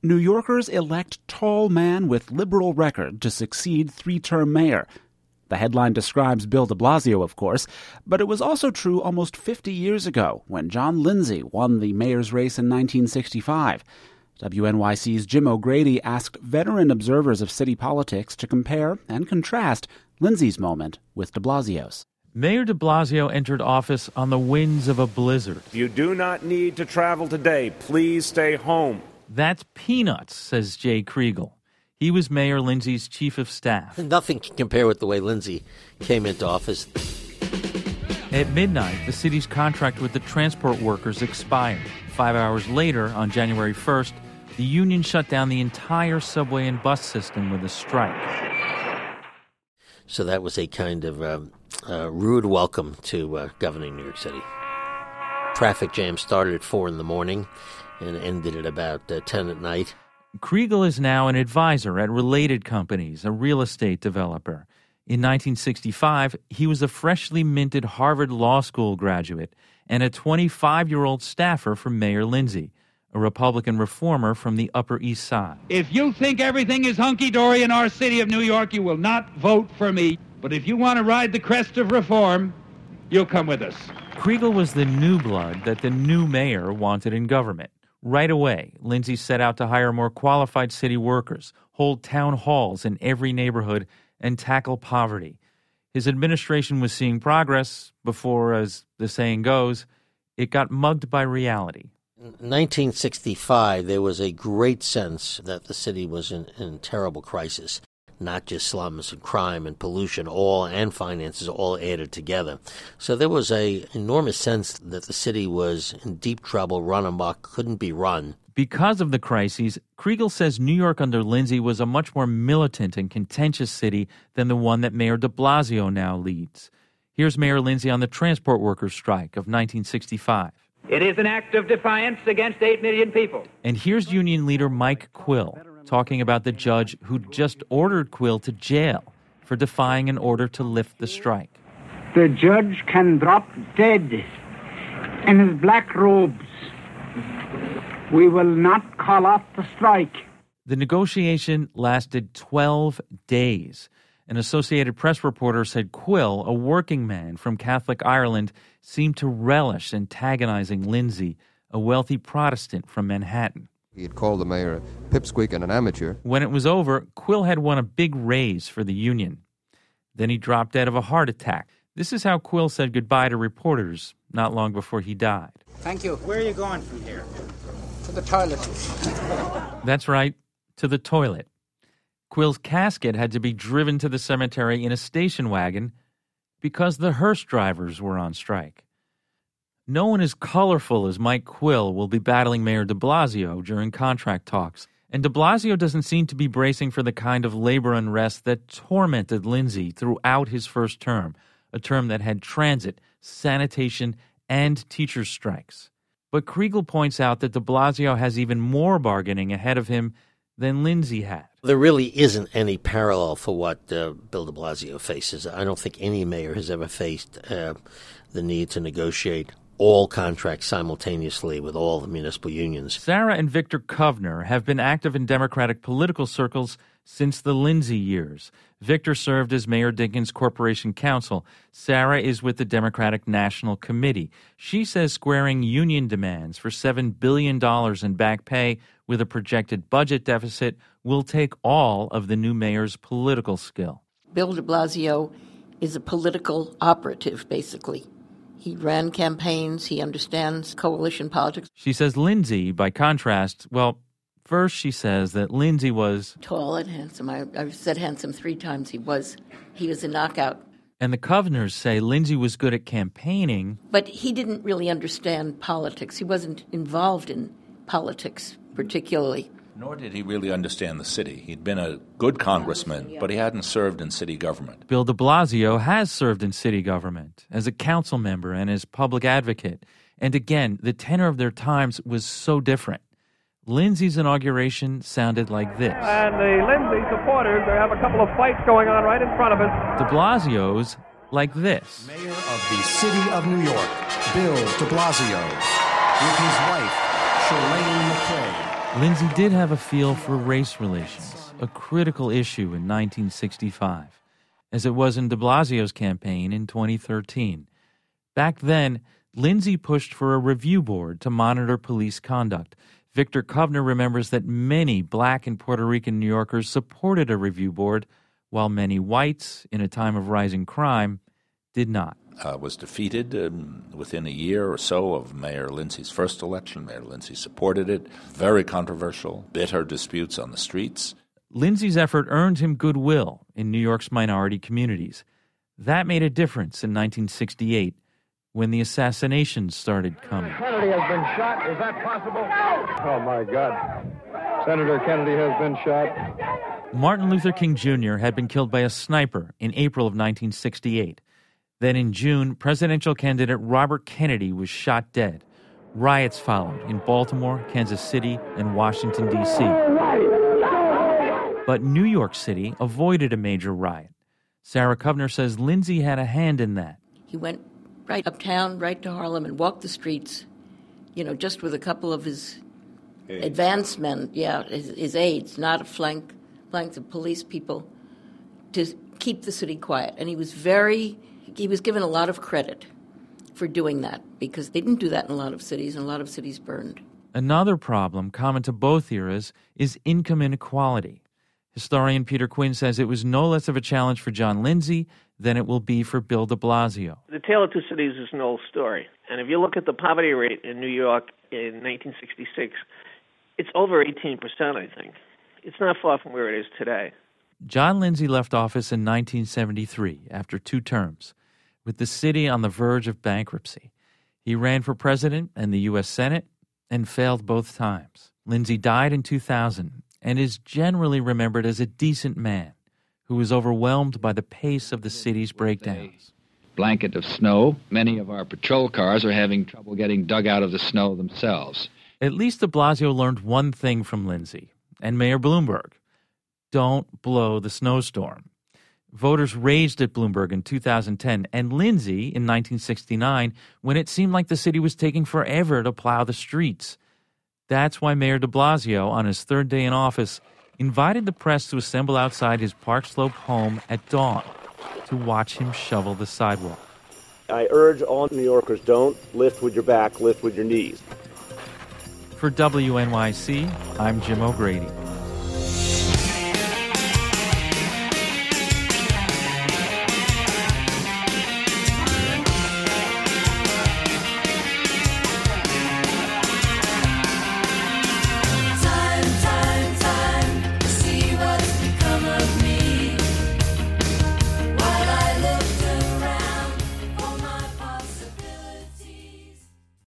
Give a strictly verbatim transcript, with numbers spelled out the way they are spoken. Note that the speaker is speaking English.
New Yorkers elect tall man with liberal record to succeed three-term mayor. The headline describes Bill de Blasio, of course, but it was also true almost fifty years ago when John Lindsay won the mayor's race in nineteen sixty-five. W N Y C's Jim O'Grady asked veteran observers of city politics to compare and contrast Lindsay's moment with de Blasio's. Mayor de Blasio entered office on the winds of a blizzard. You do not need to travel today. Please stay home. That's peanuts, says Jay Kriegel. He was Mayor Lindsay's chief of staff. Nothing can compare with the way Lindsay came into office. At midnight, the city's contract with the transport workers expired. Five hours later, on January first, the union shut down the entire subway and bus system with a strike. So that was a kind of um, uh, rude welcome to uh, governing New York City. Traffic jam started at four in the morning and ended at about uh, ten at night. Kriegel is now an advisor at Related Companies, a real estate developer. In nineteen sixty-five, he was a freshly minted Harvard Law School graduate and a twenty-five-year-old staffer for Mayor Lindsay, a Republican reformer from the Upper East Side. If you think everything is hunky-dory in our city of New York, you will not vote for me. But if you want to ride the crest of reform, you'll come with us. Kriegel was the new blood that the new mayor wanted in government. Right away, Lindsay set out to hire more qualified city workers, hold town halls in every neighborhood, and tackle poverty. His administration was seeing progress before, as the saying goes, it got mugged by reality. In nineteen sixty-five, there was a great sense that the city was in, in terrible crisis. Not just slums and crime and pollution, all and finances all added together. So there was a enormous sense that the city was in deep trouble, run amok, couldn't be run. Because of the crises, Kriegel says New York under Lindsay was a much more militant and contentious city than the one that Mayor de Blasio now leads. Here's Mayor Lindsay on the transport workers' strike of nineteen sixty-five. It is an act of defiance against eight million people. And here's union leader Mike Quill talking about the judge who just ordered Quill to jail for defying an order to lift the strike. The judge can drop dead in his black robes. We will not call off the strike. The negotiation lasted twelve days. An Associated Press reporter said Quill, a working man from Catholic Ireland, seemed to relish antagonizing Lindsay, a wealthy Protestant from Manhattan. He had called the mayor a pipsqueak and an amateur. When it was over, Quill had won a big raise for the union. Then he dropped dead of a heart attack. This is how Quill said goodbye to reporters not long before he died. Thank you. Where are you going from here? To the toilet. That's right, to the toilet. Quill's casket had to be driven to the cemetery in a station wagon because the hearse drivers were on strike. No one as colorful as Mike Quill will be battling Mayor de Blasio during contract talks. And de Blasio doesn't seem to be bracing for the kind of labor unrest that tormented Lindsay throughout his first term, a term that had transit, sanitation, and teachers' strikes. But Kriegel points out that de Blasio has even more bargaining ahead of him than Lindsay had. There really isn't any parallel for what uh, Bill de Blasio faces. I don't think any mayor has ever faced uh, the need to negotiate all contracts simultaneously with all the municipal unions. Sarah and Victor Kovner have been active in Democratic political circles since the Lindsay years. Victor served as Mayor Dinkins Corporation Counsel. Sarah is with the Democratic National Committee. She says squaring union demands for seven billion dollars in back pay with a projected budget deficit will take all of the new mayor's political skill. Bill de Blasio is a political operative, basically. He ran campaigns. He understands coalition politics. She says Lindsay, by contrast, well, first she says that Lindsay was tall and handsome. I, I've said handsome three times. He was. He was a knockout. And the Kovners say Lindsay was good at campaigning. But he didn't really understand politics. He wasn't involved in politics particularly. Nor did he really understand the city. He'd been a good congressman, yeah. but he hadn't served in city government. Bill de Blasio has served in city government as a council member and as public advocate. And again, the tenor of their times was so different. Lindsay's inauguration sounded like this. And the Lindsay supporters, they have a couple of fights going on right in front of us. De Blasio's like this. Mayor of the city of New York, Bill de Blasio, with his wife, Shirlane McCray. Lindsay did have a feel for race relations, a critical issue in nineteen sixty-five, as it was in de Blasio's campaign in twenty thirteen. Back then, Lindsay pushed for a review board to monitor police conduct. Victor Kovner remembers that many black and Puerto Rican New Yorkers supported a review board, while many whites, in a time of rising crime, did not. Uh, was defeated um, within a year or so of Mayor Lindsay's first election. Mayor Lindsay supported it. Very controversial, bitter disputes on the streets. Lindsay's effort earned him goodwill in New York's minority communities. That made a difference in nineteen sixty-eight, when the assassinations started coming. Kennedy has been shot. Is that possible? Oh, my God. Senator Kennedy has been shot. Martin Luther King Junior had been killed by a sniper in April of nineteen sixty-eight. Then in June, presidential candidate Robert Kennedy was shot dead. Riots followed in Baltimore, Kansas City, and Washington, D C But New York City avoided a major riot. Sarah Kovner says Lindsay had a hand in that. He went right uptown, right to Harlem, and walked the streets, you know, just with a couple of his aides. advance men, yeah, his, his aides, not a flank, flank of police people, to keep the city quiet. And he was very, he was given a lot of credit for doing that, because they didn't do that in a lot of cities, and a lot of cities burned. Another problem common to both eras is income inequality. Historian Peter Quinn says it was no less of a challenge for John Lindsay than it will be for Bill de Blasio. The Tale of Two Cities is an old story. And if you look at the poverty rate in New York in nineteen sixty-six, it's over eighteen percent, I think. It's not far from where it is today. John Lindsay left office in nineteen seventy-three after two terms, with the city on the verge of bankruptcy. He ran for president and the U S Senate and failed both times. Lindsay died in two thousand and is generally remembered as a decent man who was overwhelmed by the pace of the city's breakdowns. Blanket of snow. Many of our patrol cars are having trouble getting dug out of the snow themselves. At least de Blasio learned one thing from Lindsay and Mayor Bloomberg. Don't blow the snowstorm. Voters raged at Bloomberg in two thousand ten and Lindsay in nineteen sixty-nine when it seemed like the city was taking forever to plow the streets. That's why Mayor de Blasio, on his third day in office, invited the press to assemble outside his Park Slope home at dawn to watch him shovel the sidewalk. I urge all New Yorkers, don't lift with your back, lift with your knees. For W N Y C, I'm Jim O'Grady.